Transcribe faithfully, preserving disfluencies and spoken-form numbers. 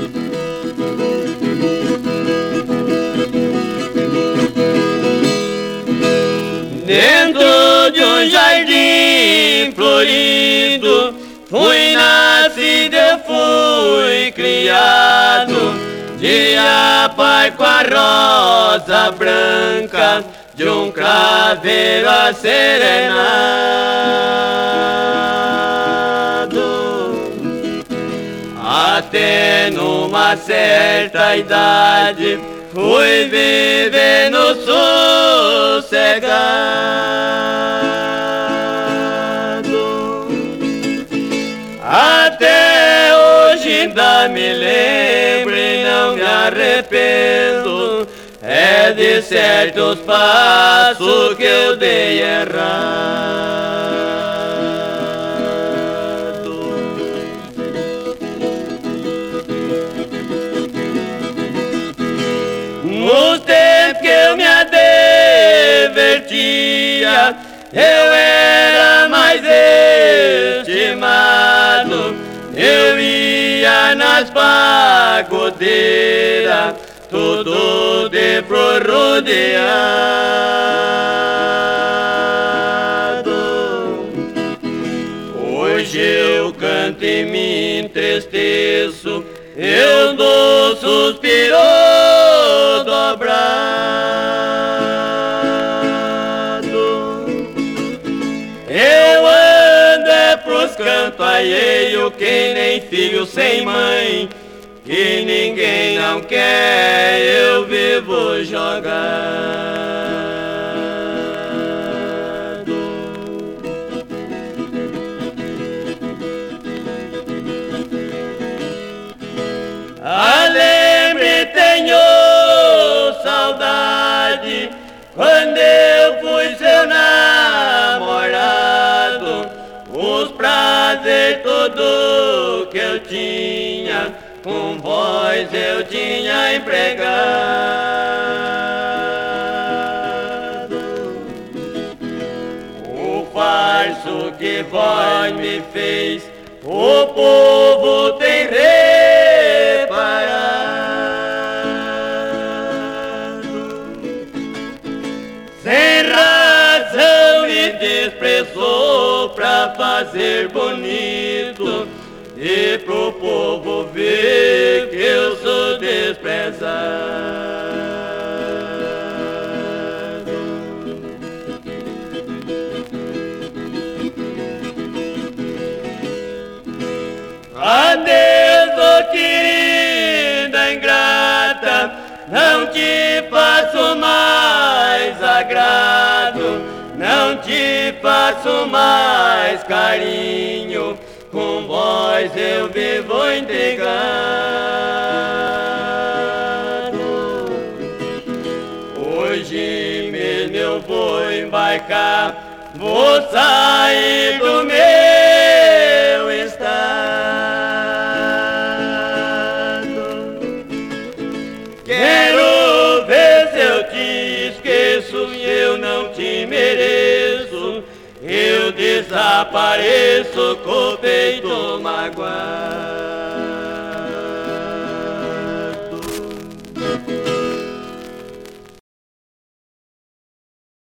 Dentro de um jardim florido, fui nascido, eu fui criado. Dia par com a rosa branca, de um craveiro acerenado. Até numa certa idade, fui vivendo sossegado. Até hoje ainda me lembro e não me arrependo, é de certos passos que eu dei errado. Nos tempos que eu me divertia, eu era mais estimado. Eu ia nas pagodeiras, tudo de flor rodeado. Hoje eu canto e me entristeço, eu dou suspiro dobrado. Eu ando é pros cantos alheio, que nem filho sem mãe, que ninguém não quer, eu vivo jogado. Alegre tenho saudade, quando eu fui seu namorado, os prazeres tudo que eu tinha, com voz eu tinha empregado. O farso que voz me fez, o povo tem reparado. Sem razão me desprezou pra fazer bonito e pro povo ver que eu sou desprezado. Adeus, oh querida ingrata, não te faço mais agrado, não te faço mais carinho, com voz eu vivo entregado. Hoje mesmo eu vou embarcar, vou sair do meu estado. Quero ver se eu te esqueço e eu não te mereço, eu desapareço com o peito magoado.